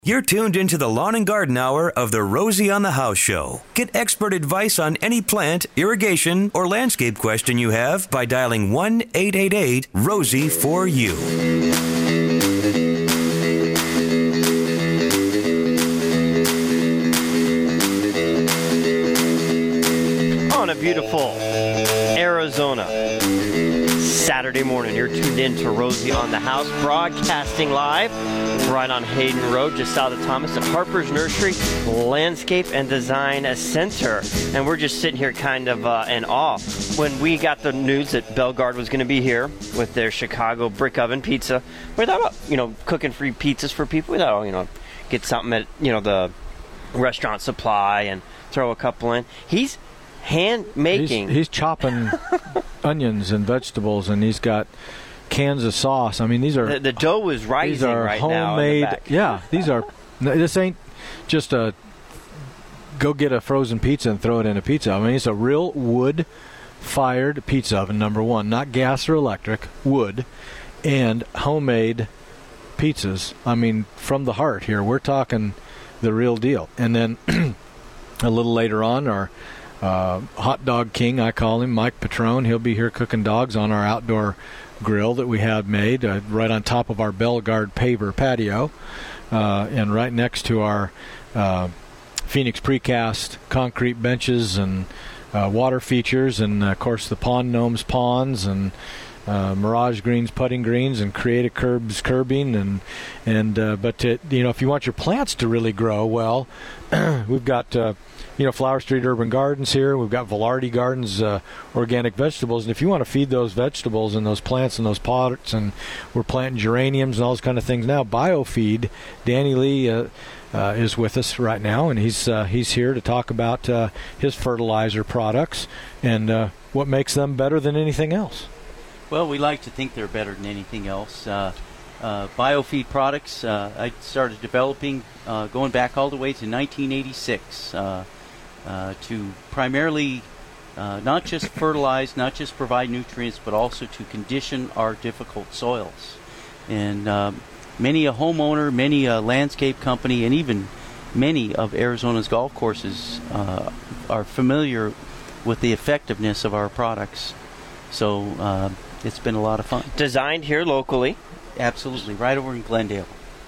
You're tuned into the Lawn and Garden Hour of the Rosie on the House Show. Get expert advice on any plant, irrigation, or landscape question you have by dialing 1-888-ROSIE-4U. On a beautiful Arizona Saturday morning, you're tuned in to Rosie on the House, broadcasting live right on Hayden Road, just south of Thomas at Harper's Nursery Landscape and Design Center. And we're just sitting here kind of in awe when we got the news that Bellegarde was going to be here with their Chicago brick oven pizza. We thought about, cooking free pizzas for people. We thought, get something at, the restaurant supply and throw a couple in. He's hand making. He's chopping onions and vegetables, and he's got cans of sauce. I mean, these are the dough is rising these are right homemade, now. In the back. Yeah, these are. This ain't just a go get a frozen pizza and throw it in a pizza. I mean, it's a real wood-fired pizza oven. Number one, not gas or electric, wood, and homemade pizzas. I mean, from the heart here. We're talking the real deal. And then a little later on, our hot dog king, I call him, Mike Petrone. He'll be here cooking dogs on our outdoor grill that we have made right on top of our Bellegarde paver patio and right next to our Phoenix precast concrete benches and water features, and of course the Pond Gnomes ponds and Mirage Greens putting greens and Creative Curbs curbing but if you want your plants to really grow well, we've got Flower Street Urban Gardens here. We've got Velarde Gardens organic vegetables, and if you want to feed those vegetables and those plants and those pots, and we're planting geraniums and all those kind of things now, BioFeed, Danny Lee is with us right now, and he's here to talk about his fertilizer products and what makes them better than anything else. Well, we like to think they're better than anything else. BioFeed products I started developing going back all the way to 1986 to primarily not just fertilize, not just provide nutrients, but also to condition our difficult soils. And many a homeowner, many a landscape company, and even many of Arizona's golf courses are familiar with the effectiveness of our products. So it's been a lot of fun. Designed here locally. Absolutely, right over in Glendale.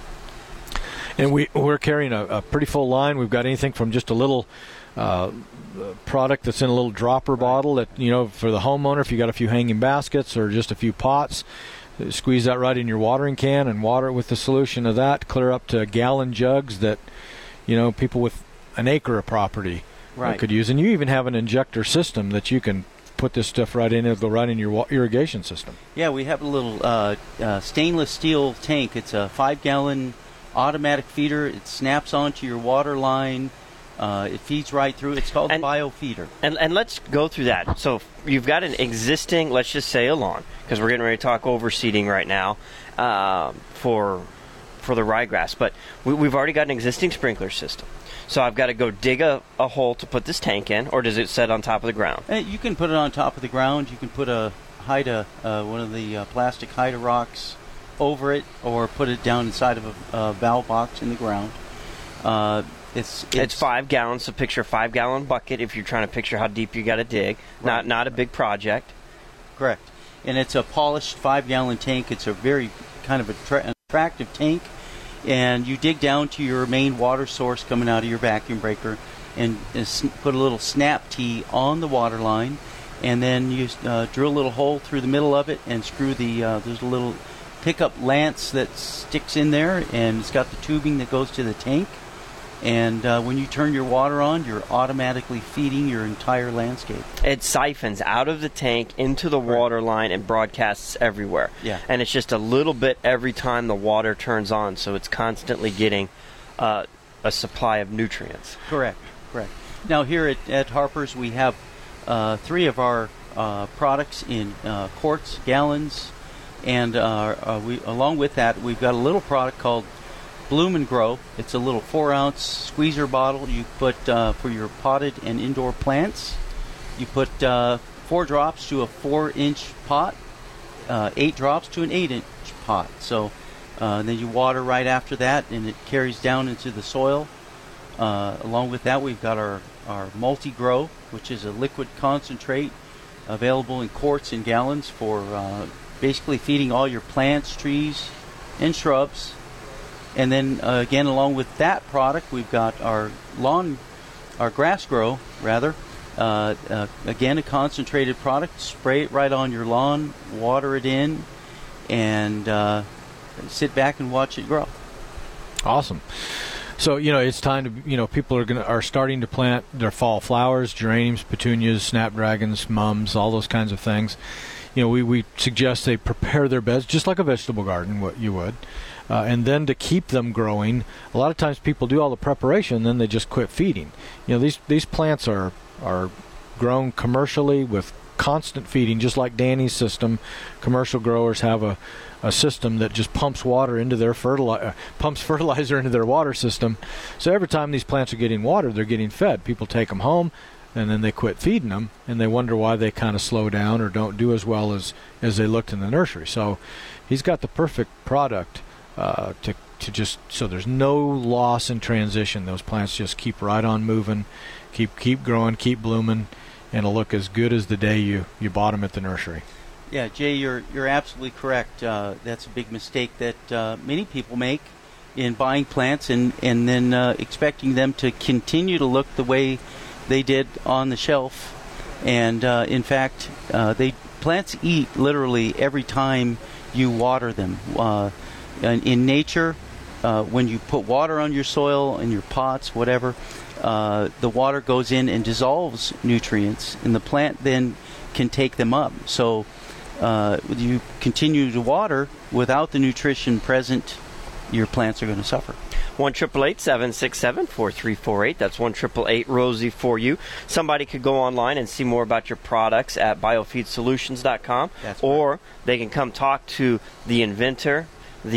And we're carrying a pretty full line. We've got anything from just a little product that's in a little dropper bottle that, for the homeowner, if you got a few hanging baskets or just a few pots, squeeze that right in your watering can and water it with the solution of that, clear up to gallon jugs that, people with an acre of property could use. And you even have an injector system that you can put this stuff right in. It'll go right in your irrigation system. Yeah, we have a little stainless steel tank. It's a 5-gallon automatic feeder. It snaps onto your water line. It feeds right through. It's called BioFeeder. And let's go through that. So you've got an existing, let's just say a lawn, because we're getting ready to talk overseeding right now for the ryegrass. But we've already got an existing sprinkler system. So I've got to go dig a hole to put this tank in, or does it set on top of the ground? You can put it on top of the ground. You can put one of the plastic Haida rocks over it, or put it down inside of a valve box in the ground. It's 5 gallons, so picture a 5-gallon bucket if you're trying to picture how deep you got to dig. Right. Not a big project. Correct. And it's a polished 5-gallon tank. It's a very kind of attractive tank. And you dig down to your main water source coming out of your vacuum breaker and put a little snap tee on the water line, and then you drill a little hole through the middle of it and screw there's a little pickup lance that sticks in there, and it's got the tubing that goes to the tank. And when you turn your water on, you're automatically feeding your entire landscape. It siphons out of the tank into the water line and broadcasts everywhere. Yeah. And it's just a little bit every time the water turns on, so it's constantly getting a supply of nutrients. Correct. Now here at Harper's, we have 3 of our products in quarts, gallons, and along with that, we've got a little product called Bloom and Grow. It's a little 4-ounce squeezer bottle you put for your potted and indoor plants. You put 4 drops to a 4-inch pot, 8 drops to an 8-inch pot. So And then you water right after that, and it carries down into the soil. Along with that, we've got our multi-grow, which is a liquid concentrate available in quarts and gallons for basically feeding all your plants, trees, and shrubs. And then again, along with that product, we've got our grass grow, rather. Again, a concentrated product. Spray it right on your lawn, water it in, and sit back and watch it grow. Awesome. So, it's time to, people are starting to plant their fall flowers, geraniums, petunias, snapdragons, mums, all those kinds of things. We suggest they prepare their beds just like a vegetable garden, what you would. And then to keep them growing, a lot of times people do all the preparation, then they just quit feeding. These plants are grown commercially with constant feeding, just like Danny's system. Commercial growers have a system that just pumps water into their fertilizer into their water system. So every time these plants are getting watered, they're getting fed. People take them home, and then they quit feeding them, and they wonder why they kind of slow down or don't do as well as they looked in the nursery. So he's got the perfect product to just so there's no loss in transition. Those plants just keep right on moving, keep growing, keep blooming, and it'll look as good as the day you bought them at the nursery. Yeah, Jay, you're absolutely correct. That's a big mistake that many people make in buying plants and then expecting them to continue to look the way they did on the shelf. And in fact, plants eat literally every time you water them. In nature, when you put water on your soil, in your pots, whatever, the water goes in and dissolves nutrients, and the plant then can take them up. So you continue to water without the nutrition present, your plants are going to suffer. 1-888-767-4348. That's 1-888-ROSIE for you. Somebody could go online and see more about your products at biofeedsolutions.com, or they can come talk to the inventor.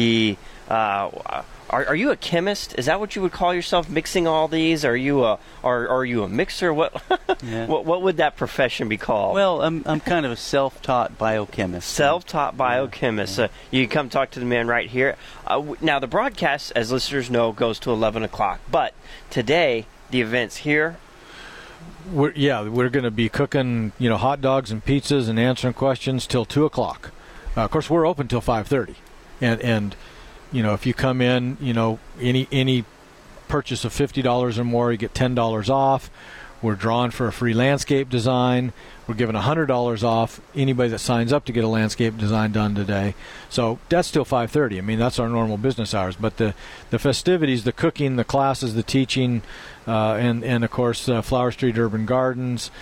Are you a chemist? Is that what you would call yourself, mixing all these? Are you a mixer? What yeah. what would that profession be called? Well, I'm kind of a self-taught biochemist. Self-taught biochemist. Yeah. You can come talk to the man right here. Now, the broadcast, as listeners know, goes to 11 o'clock. But today, the event's here. We're going to be cooking, hot dogs and pizzas and answering questions till 2 o'clock. Of course, we're open till 5:30, and if you come in, any purchase of $50 or more, you get $10 off. We're drawing for a free landscape design. We're giving $100 off anybody that signs up to get a landscape design done today. So that's still 5:30. I mean, that's our normal business hours. But the festivities, the cooking, the classes, the teaching, and of course, Flower Street Urban Gardens,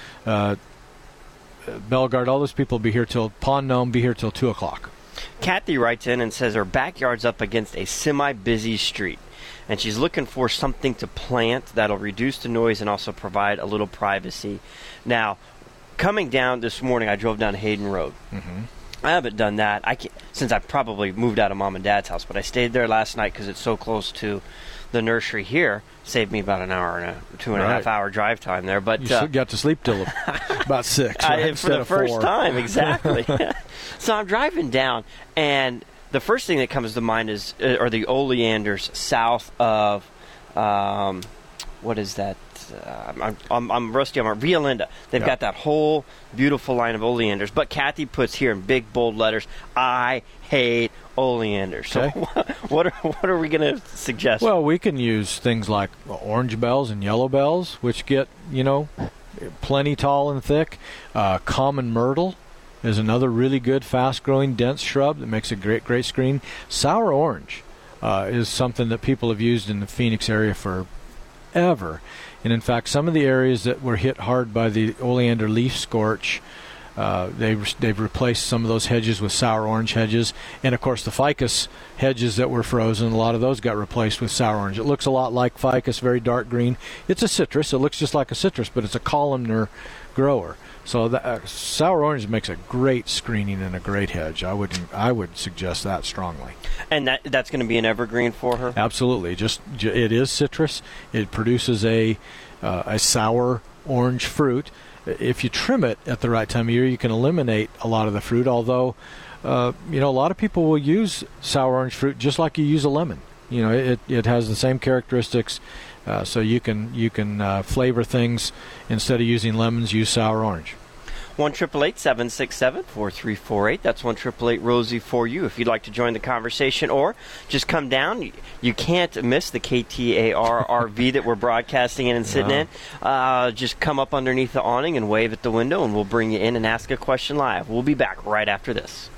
Bellegarde, all those people will be here till Pond Gnome, be here till 2 o'clock. Kathy writes in and says her backyard's up against a semi-busy street, and she's looking for something to plant that'll reduce the noise and also provide a little privacy. Now, coming down this morning, I drove down Hayden Road. Mm-hmm. I haven't done that since I probably moved out of Mom and Dad's house, but I stayed there last night because it's so close to the nursery here. Saved me about an hour and a 2.5 hour drive time there. But you got to sleep till about 6, right? For the first time, exactly. So I'm driving down, and the first thing that comes to mind are the oleanders south of what is that? I'm rusty on Via Linda. They've got that whole beautiful line of oleanders. But Kathy puts here in big bold letters, "I hate oleanders." So what are we going to suggest? Well, we can use things like orange bells and yellow bells, which get plenty tall and thick. Common myrtle is another really good, fast-growing, dense shrub that makes a great screen. Sour orange is something that people have used in the Phoenix area forever. And in fact, some of the areas that were hit hard by the oleander leaf scorch, they've replaced some of those hedges with sour orange hedges. And of course, the ficus hedges that were frozen, a lot of those got replaced with sour orange. It looks a lot like ficus, very dark green. It's a citrus. It looks just like a citrus, but it's a columnar grower. So sour orange makes a great screening and a great hedge. I would suggest that strongly. And that's going to be an evergreen for her? Absolutely. It is citrus. It produces a sour orange fruit. If you trim it at the right time of year, you can eliminate a lot of the fruit, although a lot of people will use sour orange fruit just like you use a lemon. It has the same characteristics, so you can flavor things. Instead of using lemons, use sour orange. 1-888-767-4348. That's 1-888-ROSIE for you if you'd like to join the conversation, or just come down. You can't miss the KTAR RV that we're broadcasting in and sitting in. Just come up underneath the awning and wave at the window, and we'll bring you in and ask a question live. We'll be back right after this.